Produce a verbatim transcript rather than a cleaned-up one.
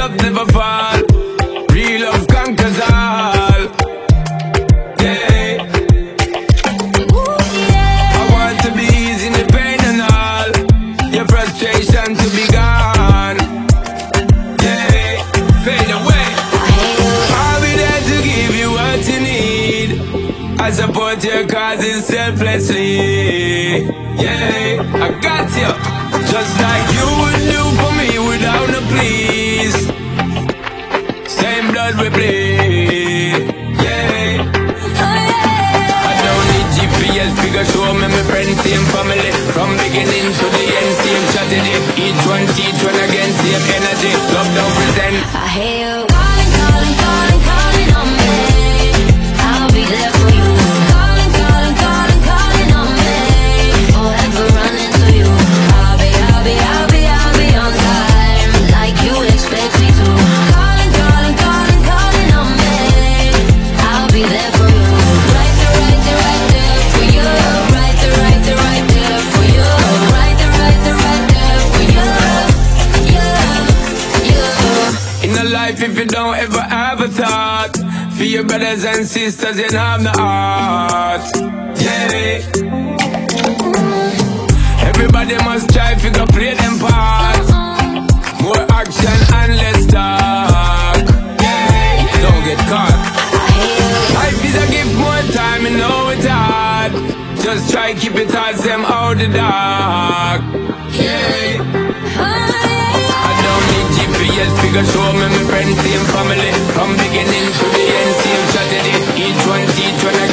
love never fall. Real love conquers all. Yeah. I want to be easing the pain and all. Your frustration to be gone. Yeah. Fade away. I'll be there to give you what you need. I support your causes selflessly. Yeah, I got you. Just like you would do for me without no please. Same blood we bleed. Yeah. I don't need G P S figure show me my friends, same family. From beginning to the end, same strategy. Each one teach one again, same energy. Love don't pretend. I hear you calling, calling, calling, calling on me. I'll be there for you. Calling, calling, calling, calling on me. Forever running to you. I'll be, I'll be, I'll be, I'll be on time, like you expect me to. Calling, calling, calling, calling on me. I'll be there for you. Right there, right there, right there for you. Right there, right there, right there for you. Right there, right there, right there for you. Yeah, yeah. In a life, if you don't ever have a thought for your brothers and sisters, you know I'm the heart. Yeah. Everybody must try if you go play them part. More action and less talk. Yeah. Don't get caught. Life is a gift, more time, you know it's hard. Just try keep it hard, them out the dark. Yeah. I don't need G P S figure show me my friends, same family. From beginning to the end, same strategy. Each one teach one again.